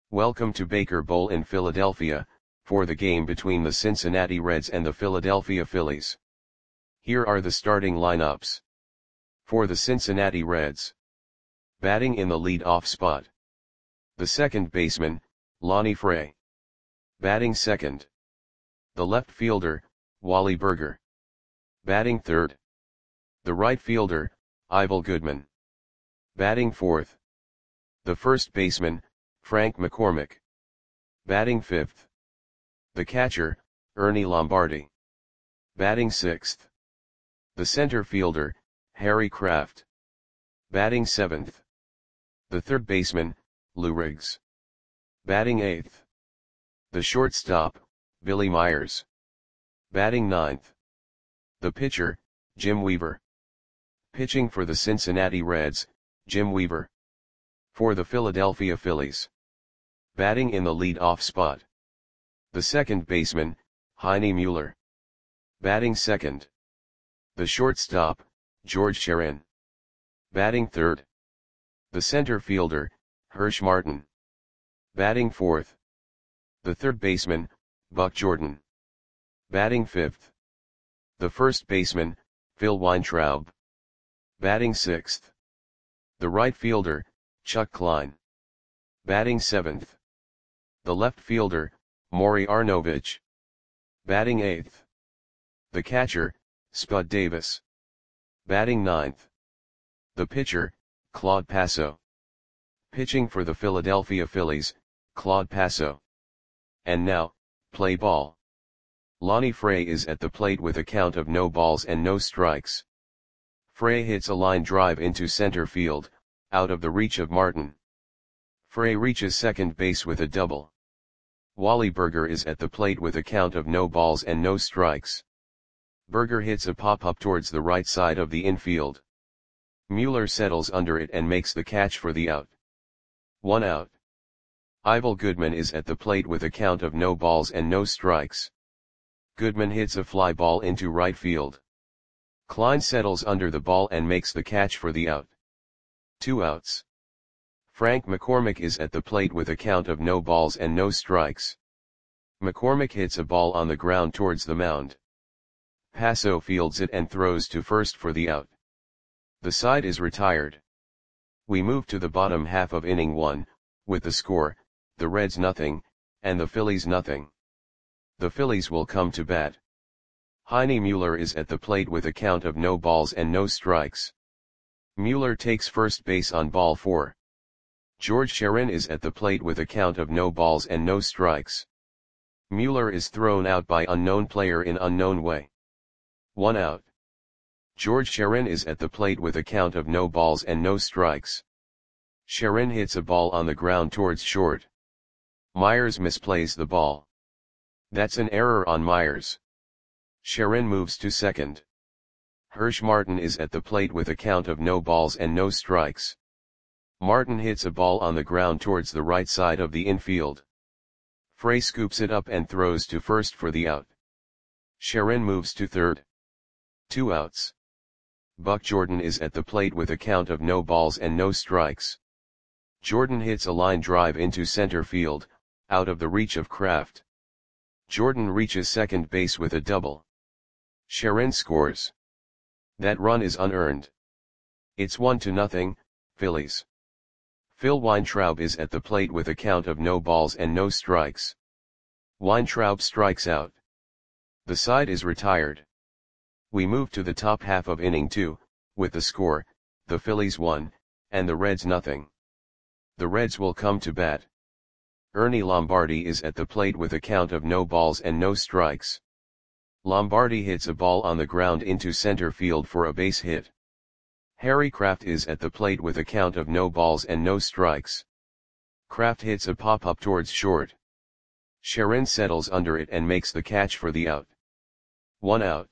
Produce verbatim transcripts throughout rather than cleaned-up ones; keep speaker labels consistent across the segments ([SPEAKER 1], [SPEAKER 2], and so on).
[SPEAKER 1] Welcome to Baker Bowl in Philadelphia, for the game between the Cincinnati Reds and the Philadelphia Phillies. Here are the starting lineups. For the Cincinnati Reds. Batting in the lead-off spot. The second baseman, Lonnie Fray. Batting second. The left fielder, Wally Burger. Batting third. The right fielder, Ivel Goodman. Batting fourth. The first baseman, Frank McCormick. Batting fifth. The catcher, Ernie Lombardi. Batting sixth. The center fielder, Harry Kraft. Batting seventh. The third baseman, Lou Riggs. Batting eighth. The shortstop, Billy Myers. Batting ninth. The pitcher, Jim Weaver. Pitching for the Cincinnati Reds, Jim Weaver. For the Philadelphia Phillies. Batting in the lead-off spot. The second baseman, Heine Mueller. Batting second. The shortstop, George Sherin. Batting third. The center fielder, Hirsch Martin. Batting fourth. The third baseman, Buck Jordan. Batting fifth. The first baseman, Phil Weintraub. Batting sixth. The right fielder, Chuck Klein. Batting seventh. The left fielder, Maury Arnovich. Batting eighth. The catcher, Spud Davis. Batting ninth. The pitcher, Claude Passo. Pitching for the Philadelphia Phillies, Claude Passo. And now, play ball. Lonnie Fray is at the plate with a count of no balls and no strikes. Fray hits a line drive into center field, out of the reach of Martin. Fray reaches second base with a double. Wally Burger is at the plate with a count of no balls and no strikes. Burger hits a pop-up towards the right side of the infield. Mueller settles under it and makes the catch for the out. One out. Ivel Goodman is at the plate with a count of no balls and no strikes. Goodman hits a fly ball into right field. Klein settles under the ball and makes the catch for the out. Two outs. Frank McCormick is at the plate with a count of no balls and no strikes. McCormick hits a ball on the ground towards the mound. Passo fields it and throws to first for the out. The side is retired. We move to the bottom half of inning one, with the score, the Reds nothing, and the Phillies nothing. The Phillies will come to bat. Heine Mueller is at the plate with a count of no balls and no strikes. Mueller takes first base on ball four. George Sherin is at the plate with a count of no balls and no strikes. Mueller is thrown out by unknown player in unknown way. One out. George Sherin is at the plate with a count of no balls and no strikes. Sherin hits a ball on the ground towards short. Myers misplays the ball. That's an error on Myers. Sherin moves to second. Hirsch Martin is at the plate with a count of no balls and no strikes. Martin hits a ball on the ground towards the right side of the infield. Fray scoops it up and throws to first for the out. Sherin moves to third. Two outs. Buck Jordan is at the plate with a count of no balls and no strikes. Jordan hits a line drive into center field, out of the reach of Kraft. Jordan reaches second base with a double. Sherin scores. That run is unearned. It's one to nothing, Phillies. Phil Weintraub is at the plate with a count of no balls and no strikes. Weintraub strikes out. The side is retired. We move to the top half of inning two, with the score, the Phillies one, and the Reds nothing. The Reds will come to bat. Ernie Lombardi is at the plate with a count of no balls and no strikes. Lombardi hits a ball on the ground into center field for a base hit. Harry Kraft is at the plate with a count of no balls and no strikes. Kraft hits a pop-up towards short. Sherin settles under it and makes the catch for the out. One out.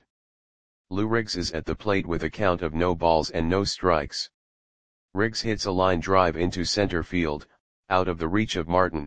[SPEAKER 1] Lou Riggs is at the plate with a count of no balls and no strikes. Riggs hits a line drive into center field, out of the reach of Martin.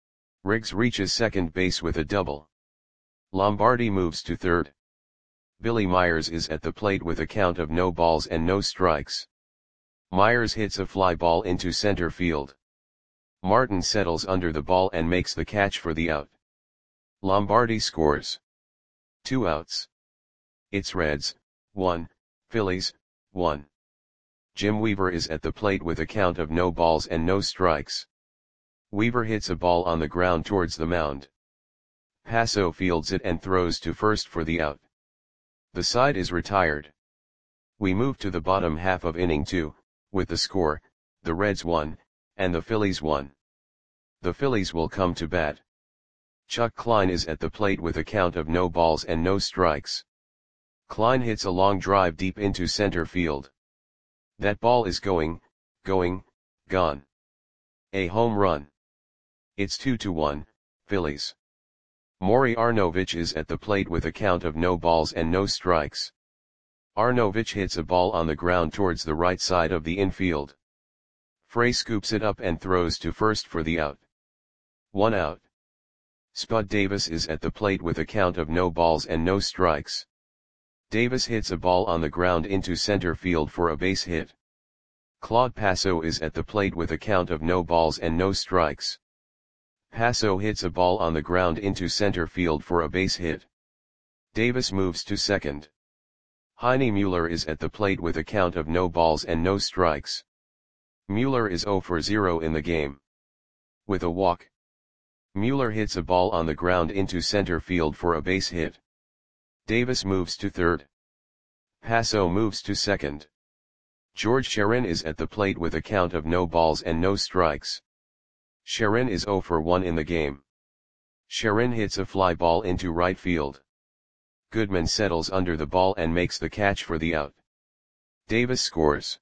[SPEAKER 1] Riggs reaches second base with a double. Lombardi moves to third. Billy Myers is at the plate with a count of no balls and no strikes. Myers hits a fly ball into center field. Martin settles under the ball and makes the catch for the out. Lombardi scores. Two outs. It's Reds, one, Phillies, one. Jim Weaver is at the plate with a count of no balls and no strikes. Weaver hits a ball on the ground towards the mound. Passo fields it and throws to first for the out. The side is retired. We move to the bottom half of inning two, with the score, the Reds one, and the Phillies one. The Phillies will come to bat. Chuck Klein is at the plate with a count of no balls and no strikes. Klein hits a long drive deep into center field. That ball is going, going, gone. A home run. It's two to one, Phillies. Maury Arnovich is at the plate with a count of no balls and no strikes. Arnovich hits a ball on the ground towards the right side of the infield. Frey scoops it up and throws to first for the out. One out. Spud Davis is at the plate with a count of no balls and no strikes. Davis hits a ball on the ground into center field for a base hit. Claude Passo is at the plate with a count of no balls and no strikes. Passo hits a ball on the ground into center field for a base hit. Davis moves to second. Heine Mueller is at the plate with a count of no balls and no strikes. Mueller is zero for zero in the game. With a walk. Mueller hits a ball on the ground into center field for a base hit. Davis moves to third. Passo moves to second. George Sherin is at the plate with a count of no balls and no strikes. Sherin is zero for one in the game. Sherin hits a fly ball into right field. Goodman settles under the ball and makes the catch for the out. Davis scores.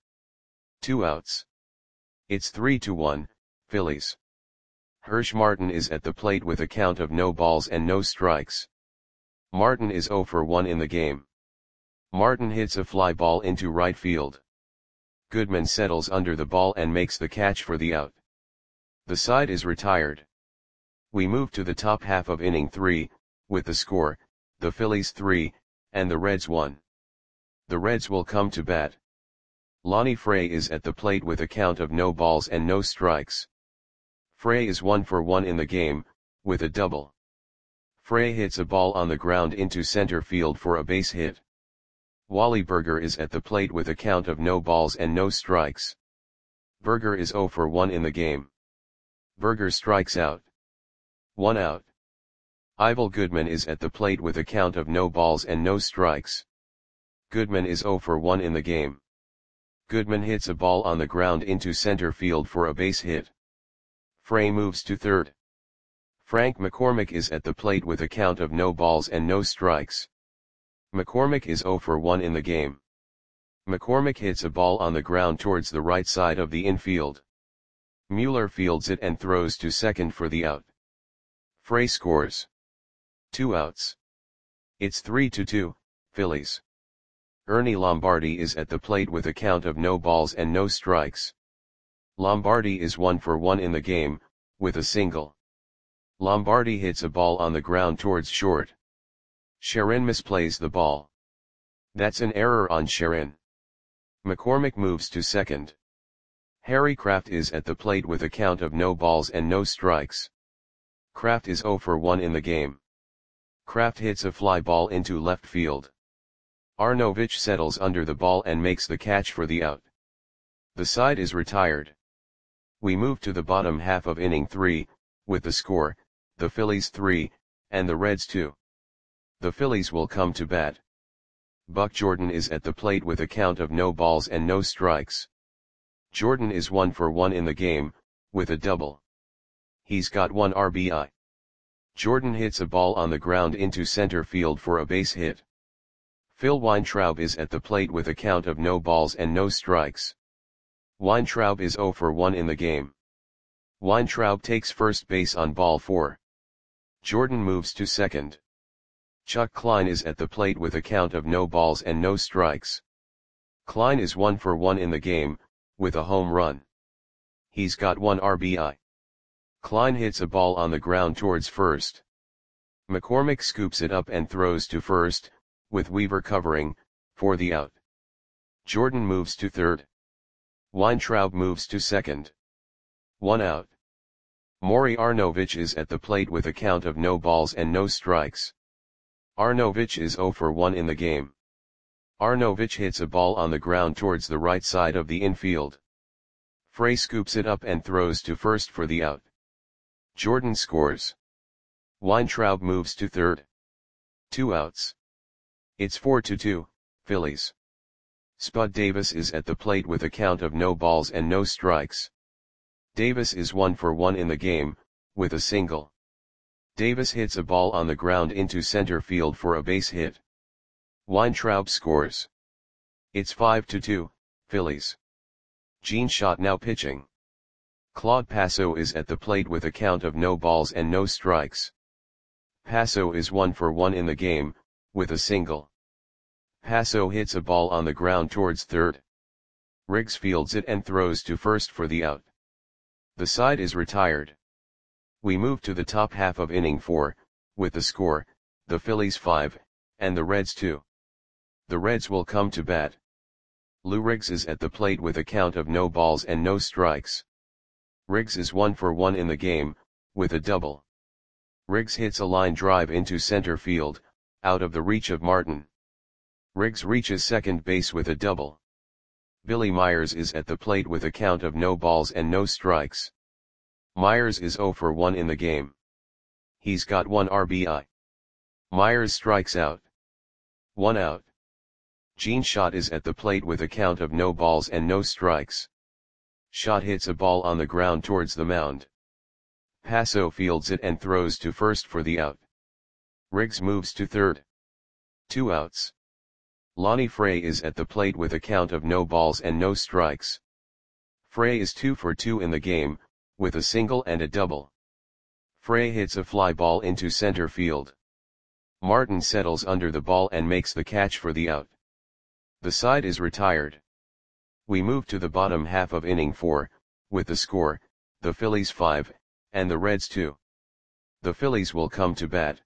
[SPEAKER 1] Two outs. It's three to one, Phillies. Hirsch Martin is at the plate with a count of no balls and no strikes. Martin is zero for one in the game. Martin hits a fly ball into right field. Goodman settles under the ball and makes the catch for the out. The side is retired. We move to the top half of inning three, with the score, the Phillies three, and the Reds one. The Reds will come to bat. Lonnie Frey is at the plate with a count of no balls and no strikes. Frey is one for one in the game, with a double. Frey hits a ball on the ground into center field for a base hit. Wally Berger is at the plate with a count of no balls and no strikes. Berger is zero for one in the game. Berger strikes out. One out. Ivel Goodman is at the plate with a count of no balls and no strikes. Goodman is zero for one in the game. Goodman hits a ball on the ground into center field for a base hit. Frey moves to third. Frank McCormick is at the plate with a count of no balls and no strikes. McCormick is zero for one in the game. McCormick hits a ball on the ground towards the right side of the infield. Mueller fields it and throws to second for the out. Frey scores. Two outs. It's three to two, Phillies. Ernie Lombardi is at the plate with a count of no balls and no strikes. Lombardi is one for one in the game, with a single. Lombardi hits a ball on the ground towards short. Sherin misplays the ball. That's an error on Sherin. McCormick moves to second. Harry Kraft is at the plate with a count of no balls and no strikes. Kraft is zero for one in the game. Kraft hits a fly ball into left field. Arnovich settles under the ball and makes the catch for the out. The side is retired. We move to the bottom half of inning three, with the score, the Phillies three, and the Reds two. The Phillies will come to bat. Buck Jordan is at the plate with a count of no balls and no strikes. Jordan is one for one in the game, with a double. He's got one R B I. Jordan hits a ball on the ground into center field for a base hit. Phil Weintraub is at the plate with a count of no balls and no strikes. Weintraub is zero for one in the game. Weintraub takes first base on ball four. Jordan moves to second. Chuck Klein is at the plate with a count of no balls and no strikes. Klein is one for one in the game, with a home run. He's got one R B I. Klein hits a ball on the ground towards first. McCormick scoops it up and throws to first, with Weaver covering, for the out. Jordan moves to third. Weintraub moves to second. One out. Maury Arnautovic is at the plate with a count of no balls and no strikes. Arnautovic is zero for one in the game. Arnautovic hits a ball on the ground towards the right side of the infield. Frey scoops it up and throws to first for the out. Jordan scores. Weintraub moves to third. Two outs. It's four to two, Phillies. Spud Davis is at the plate with a count of no balls and no strikes. Davis is one for one in the game, with a single. Davis hits a ball on the ground into center field for a base hit. Weintraub scores. It's five to two, Phillies. Gene Schott now pitching. Claude Passo is at the plate with a count of no balls and no strikes. Passo is one for one in the game, with a single. Passo hits a ball on the ground towards third. Riggs fields it and throws to first for the out. The side is retired. We move to the top half of inning four, with the score, the Phillies five, and the Reds two. The Reds will come to bat. Lou Riggs is at the plate with a count of no balls and no strikes. Riggs is one for one in the game, with a double. Riggs hits a line drive into center field, out of the reach of Martin. Riggs reaches second base with a double. Billy Myers is at the plate with a count of no balls and no strikes. Myers is zero for one in the game. He's got one R B I. Myers strikes out. One out. Gene Schott is at the plate with a count of no balls and no strikes. Schott hits a ball on the ground towards the mound. Passo fields it and throws to first for the out. Riggs moves to third. Two outs. Lonnie Frey is at the plate with a count of no balls and no strikes. Frey is two for two in the game, with a single and a double. Frey hits a fly ball into center field. Martin settles under the ball and makes the catch for the out. The side is retired. We move to the bottom half of inning four, with the score, the Phillies five, and the Reds two. The Phillies will come to bat.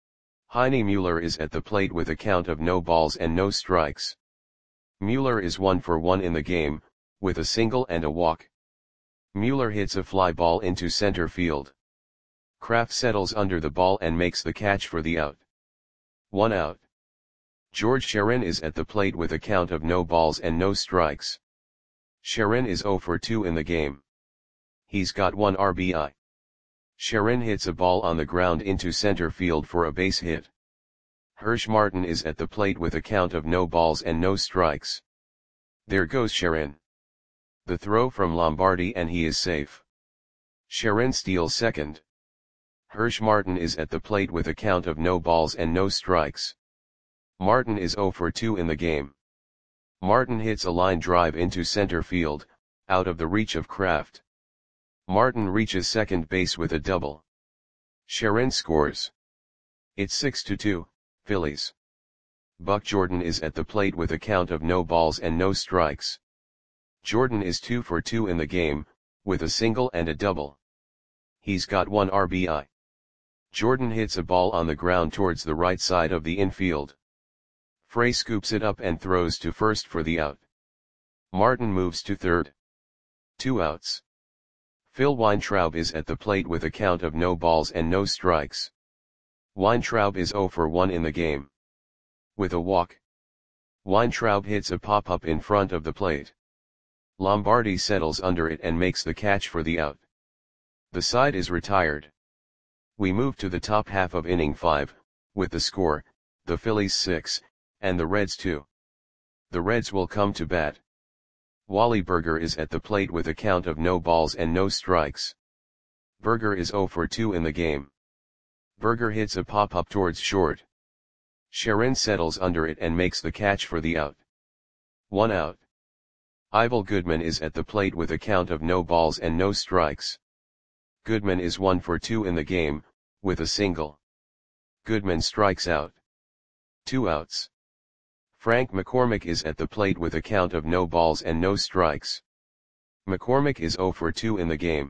[SPEAKER 1] Heine Mueller is at the plate with a count of no balls and no strikes. Mueller is one for one in the game, with a single and a walk. Mueller hits a fly ball into center field. Kraft settles under the ball and makes the catch for the out. One out. George Sherin is at the plate with a count of no balls and no strikes. Sherin is zero for two in the game. He's got one R B I. Sherin hits a ball on the ground into center field for a base hit. Hirsch Martin is at the plate with a count of no balls and no strikes. There goes Sherin. The throw from Lombardi and he is safe. Sherin steals second. Hirsch Martin is at the plate with a count of no balls and no strikes. Martin is zero for two in the game. Martin hits a line drive into center field, out of the reach of Kraft. Martin reaches second base with a double. Sherin scores. It's six to two, Phillies. Buck Jordan is at the plate with a count of no balls and no strikes. Jordan is two for two in the game, with a single and a double. He's got one R B I. Jordan hits a ball on the ground towards the right side of the infield. Frey scoops it up and throws to first for the out. Martin moves to third. Two outs. Phil Weintraub is at the plate with a count of no balls and no strikes. Weintraub is zero for one in the game. With a walk. Weintraub hits a pop-up in front of the plate. Lombardi settles under it and makes the catch for the out. The side is retired. We move to the top half of inning five, with the score, the Phillies six, and the Reds two. The Reds will come to bat. Wally Berger is at the plate with a count of no balls and no strikes. Berger is zero for two in the game. Berger hits a pop-up towards short. Sherin settles under it and makes the catch for the out. One out. Ivel Goodman is at the plate with a count of no balls and no strikes. Goodman is one for two in the game, with a single. Goodman strikes out. Two outs. Frank McCormick is at the plate with a count of no balls and no strikes. McCormick is zero for two in the game.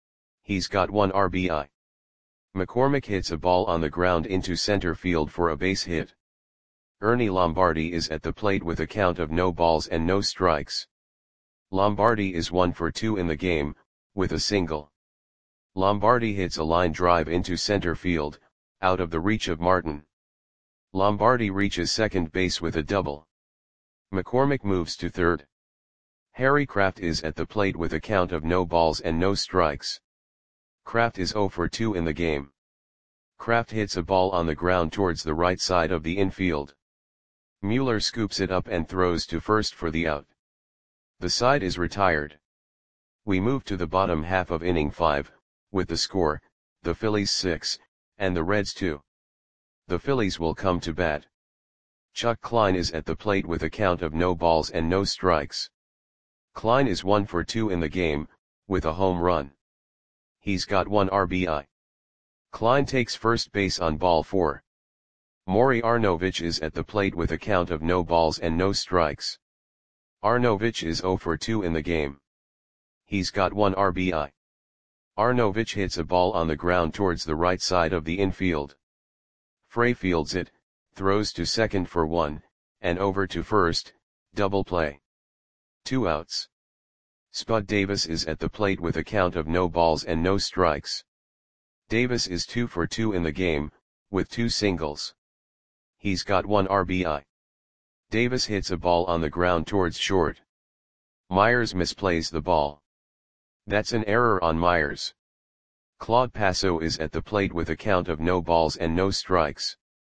[SPEAKER 1] He's got one R B I. McCormick hits a ball on the ground into center field for a base hit. Ernie Lombardi is at the plate with a count of no balls and no strikes. Lombardi is one for two in the game, with a single. Lombardi hits a line drive into center field, out of the reach of Martin. Lombardi reaches second base with a double. McCormick moves to third. Harry Kraft is at the plate with a count of no balls and no strikes. Kraft is zero for two in the game. Kraft hits a ball on the ground towards the right side of the infield. Mueller scoops it up and throws to first for the out. The side is retired. We move to the bottom half of inning five, with the score, the Phillies six, and the Reds two. The Phillies will come to bat. Chuck Klein is at the plate with a count of no balls and no strikes. Klein is one for two in the game, with a home run. He's got one R B I. Klein takes first base on ball four. Maury Arnovich is at the plate with a count of no balls and no strikes. Arnovich is zero for two in the game. He's got one R B I. Arnovich hits a ball on the ground towards the right side of the infield. Frey fields it, throws to second for one, and over to first, double play. Two outs. Spud Davis is at the plate with a count of no balls and no strikes. Davis is two for two in the game, with two singles. He's got one R B I. Davis hits a ball on the ground towards short. Myers misplays the ball. That's an error on Myers. Claude Passo is at the plate with a count of no balls and no strikes.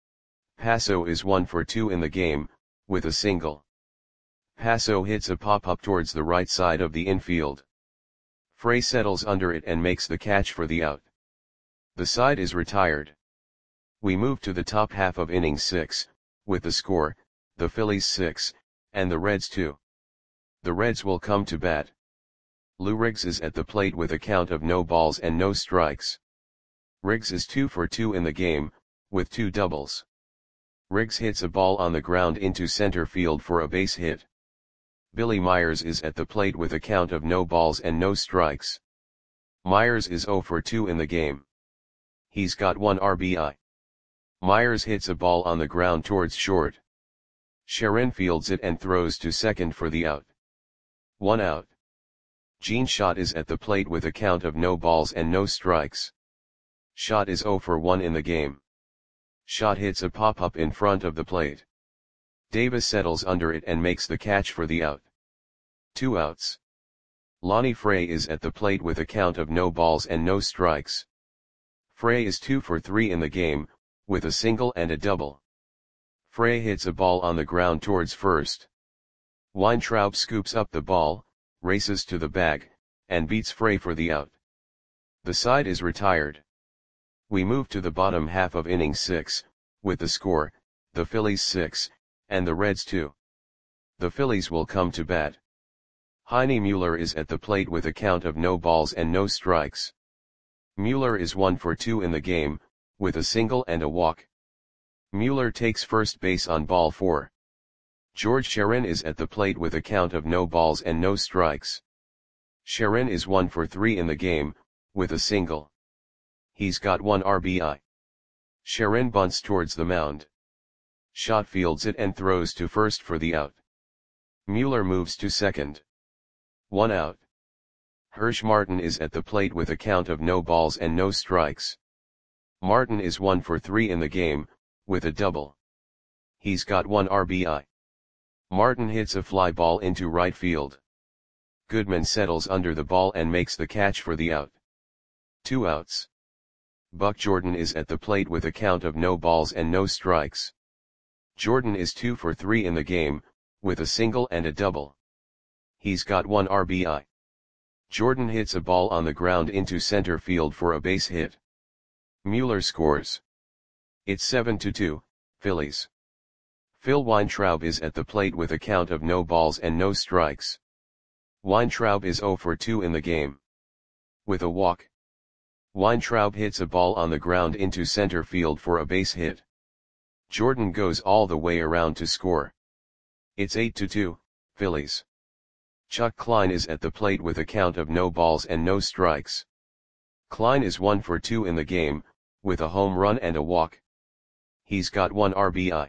[SPEAKER 1] Passo is one for two in the game, with a single. Passo hits a pop-up towards the right side of the infield. Frey settles under it and makes the catch for the out. The side is retired. We move to the top half of inning six, with the score, the Phillies six, and the Reds two. The Reds will come to bat. Lou Riggs is at the plate with a count of no balls and no strikes. Riggs is two for two in the game, with two doubles. Riggs hits a ball on the ground into center field for a base hit. Billy Myers is at the plate with a count of no balls and no strikes. Myers is zero for two in the game. He's got one R B I. Myers hits a ball on the ground towards short. Sharon fields it and throws to second for the out. One out. Gene Schott is at the plate with a count of no balls and no strikes. Schott is zero for one in the game. Schott hits a pop-up in front of the plate. Davis settles under it and makes the catch for the out. Two outs. Lonnie Frey is at the plate with a count of no balls and no strikes. Frey is two for three in the game, with a single and a double. Frey hits a ball on the ground towards first. Weintraub scoops up the ball, races to the bag, and beats Frey for the out. The side is retired. We move to the bottom half of inning six, with the score, the Phillies six, and the Reds two. The Phillies will come to bat. Heine Mueller is at the plate with a count of no balls and no strikes. Mueller is one for two in the game, with a single and a walk. Mueller takes first base on ball four. George Sharon is at the plate with a count of no balls and no strikes. Sharon is one for three in the game, with a single. He's got one R B I. Sharon bunts towards the mound. Schott fields it and throws to first for the out. Mueller moves to second. One out. Hirsch Martin is at the plate with a count of no balls and no strikes. Martin is one for three in the game, with a double. He's got one R B I. Martin hits a fly ball into right field. Goodman settles under the ball and makes the catch for the out. Two outs. Buck Jordan is at the plate with a count of no balls and no strikes. Jordan is two for three in the game, with a single and a double. He's got one R B I. Jordan hits a ball on the ground into center field for a base hit. Mueller scores. It's seven to two, Phillies. Phil Weintraub is at the plate with a count of no balls and no strikes. Weintraub is zero for two in the game. With a walk. Weintraub hits a ball on the ground into center field for a base hit. Jordan goes all the way around to score. It's eight to two, Phillies. Chuck Klein is at the plate with a count of no balls and no strikes. Klein is one for two in the game, with a home run and a walk. He's got one R B I.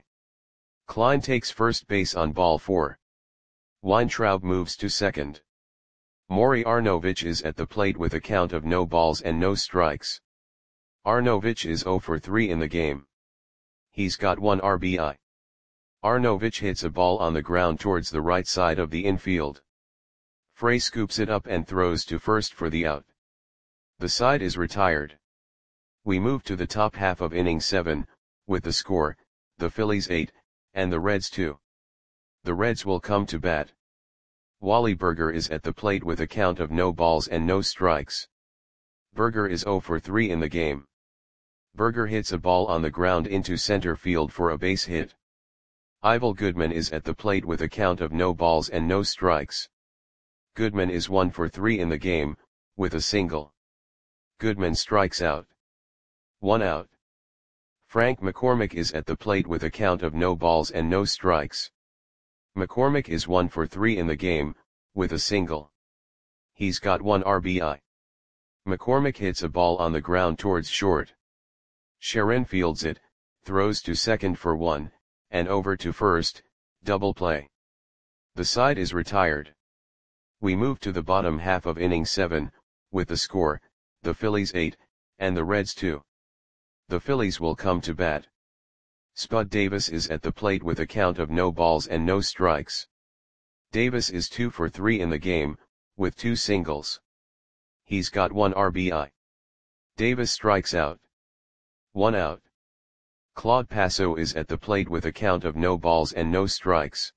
[SPEAKER 1] Klein takes first base on ball four. Weintraub moves to second. Maury Arnovich is at the plate with a count of no balls and no strikes. Arnovich is zero for three in the game. He's got one R B I. Arnovich hits a ball on the ground towards the right side of the infield. Frey scoops it up and throws to first for the out. The side is retired. We move to the top half of inning seven, with the score, the Phillies eight, and the Reds two. The Reds will come to bat. Wally Burger is at the plate with a count of no balls and no strikes. Burger is zero for three in the game. Burger hits a ball on the ground into center field for a base hit. Ivel Goodman is at the plate with a count of no balls and no strikes. Goodman is one for three in the game, with a single. Goodman strikes out. One out. Frank McCormick is at the plate with a count of no balls and no strikes. McCormick is one for three in the game, with a single. He's got one R B I. McCormick hits a ball on the ground towards short. Sharon fields it, throws to second for one, and over to first, double play. The side is retired. We move to the bottom half of inning seven, with the score, the Phillies eight, and the Reds two. The Phillies will come to bat. Spud Davis is at the plate with a count of no balls and no strikes. Davis is two for three in the game, with two singles. He's got one R B I. Davis strikes out. One out. Claude Passo is at the plate with a count of no balls and no strikes.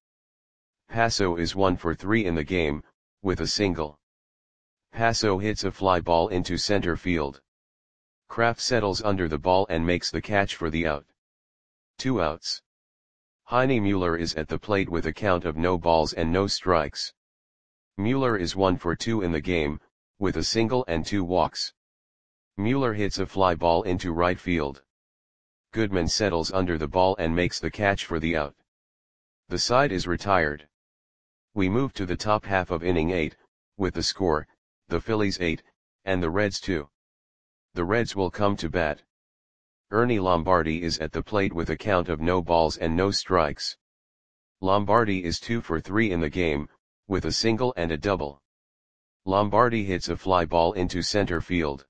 [SPEAKER 1] Passo is one for three in the game, with a single. Passo hits a fly ball into center field. Kraft settles under the ball and makes the catch for the out. Two outs. Heine Mueller is at the plate with a count of no balls and no strikes. Mueller is one for two in the game, with a single and two walks. Mueller hits a fly ball into right field. Goodman settles under the ball and makes the catch for the out. The side is retired. We move to the top half of inning eight, with the score, the Phillies eight, and the Reds two. The Reds will come to bat. Ernie Lombardi is at the plate with a count of no balls and no strikes. Lombardi is two for three in the game, with a single and a double. Lombardi hits a fly ball into center field.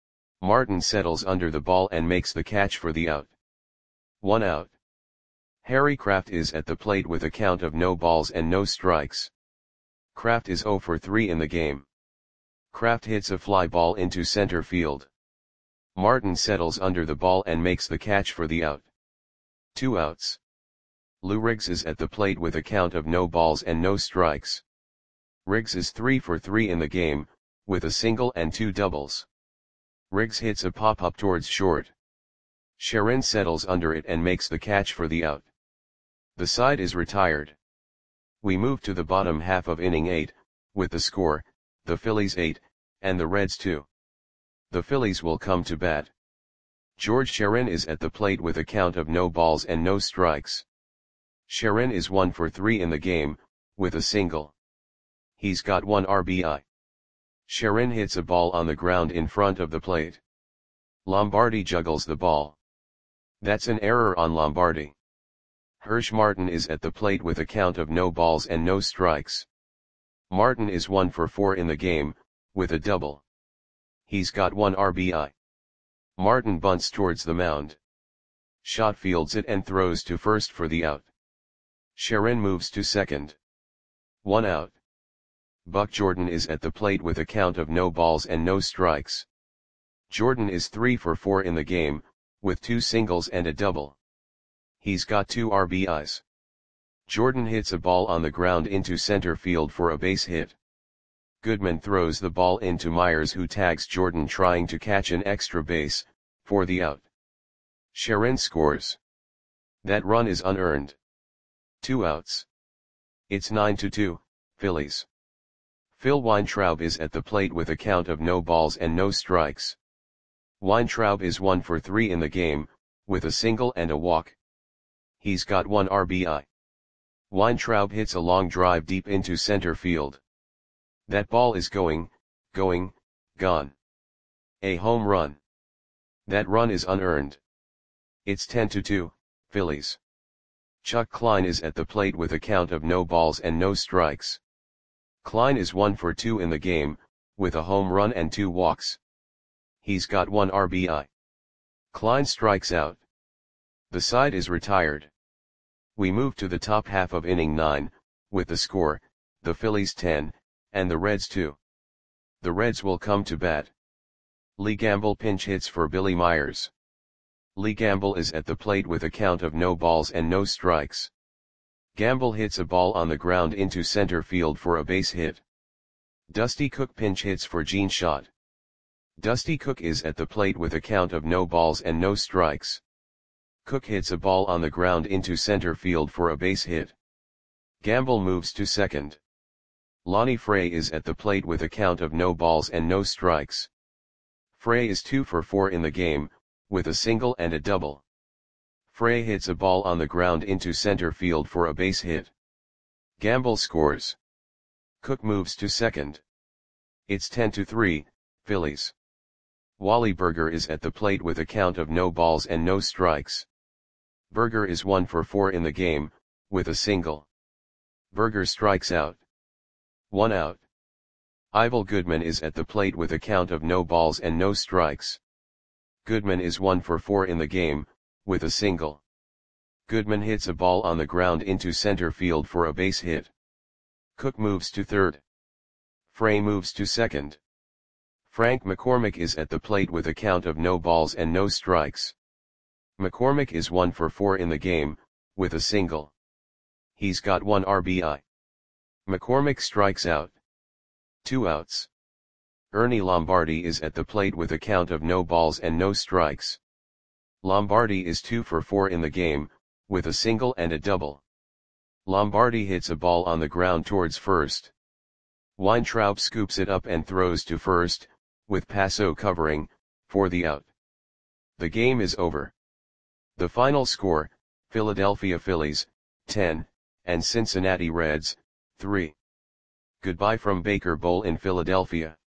[SPEAKER 1] Martin settles under the ball and makes the catch for the out. One out. Harry Kraft is at the plate with a count of no balls and no strikes. Kraft is zero for three in the game. Kraft hits a fly ball into center field. Martin settles under the ball and makes the catch for the out. Two outs. Lou Riggs is at the plate with a count of no balls and no strikes. Riggs is three for three in the game, with a single and two doubles. Riggs hits a pop-up towards short. Sharon settles under it and makes the catch for the out. The side is retired. We move to the bottom half of inning eight, with the score, the Phillies eight, and the Reds two. The Phillies will come to bat. George Sharon is at the plate with a count of no balls and no strikes. Sharon is one for three in the game, with a single. He's got one R B I. Sharon hits a ball on the ground in front of the plate. Lombardi juggles the ball. That's an error on Lombardi. Hirsch Martin is at the plate with a count of no balls and no strikes. Martin is one for four in the game, with a double. He's got one R B I. Martin bunts towards the mound. Schott fields it and throws to first for the out. Sharon moves to second. One out. Buck Jordan is at the plate with a count of no balls and no strikes. Jordan is three for four in the game, with two singles and a double. He's got two R B Is. Jordan hits a ball on the ground into center field for a base hit. Goodman throws the ball into Myers, who tags Jordan trying to catch an extra base, for the out. Sharon scores. That run is unearned. Two outs. It's nine to two, Phillies. Phil Weintraub is at the plate with a count of no balls and no strikes. Weintraub is one for three in the game, with a single and a walk. He's got one R B I. Weintraub hits a long drive deep into center field. That ball is going, going, gone. A home run. That run is unearned. It's ten to two, Phillies. Chuck Klein is at the plate with a count of no balls and no strikes. Klein is one for two in the game, with a home run and two walks. He's got one R B I. Klein strikes out. The side is retired. We move to the top half of inning nine, with the score, the Phillies ten, and the Reds two. The Reds will come to bat. Lee Gamble pinch hits for Billy Myers. Lee Gamble is at the plate with a count of no balls and no strikes. Gamble hits a ball on the ground into center field for a base hit. Dusty Cook pinch hits for Gene Schott. Dusty Cook is at the plate with a count of no balls and no strikes. Cook hits a ball on the ground into center field for a base hit. Gamble moves to second. Lonnie Frey is at the plate with a count of no balls and no strikes. Frey is two for four in the game, with a single and a double. Frey hits a ball on the ground into center field for a base hit. Gamble scores. Cook moves to second. It's ten to three, Phillies. Wally Burger is at the plate with a count of no balls and no strikes. Burger is one for four in the game, with a single. Burger strikes out. One out. Ivel Goodman is at the plate with a count of no balls and no strikes. Goodman is one for four in the game, with a single. Goodman hits a ball on the ground into center field for a base hit. Cook moves to third. Frey moves to second. Frank McCormick is at the plate with a count of no balls and no strikes. McCormick is one for four in the game, with a single. He's got one R B I. McCormick strikes out. Two outs. Ernie Lombardi is at the plate with a count of no balls and no strikes. Lombardi is two for four in the game, with a single and a double. Lombardi hits a ball on the ground towards first. Weintraub scoops it up and throws to first, with Passo covering, for the out. The game is over. The final score, Philadelphia Phillies, ten, and Cincinnati Reds, three. Goodbye from Baker Bowl in Philadelphia.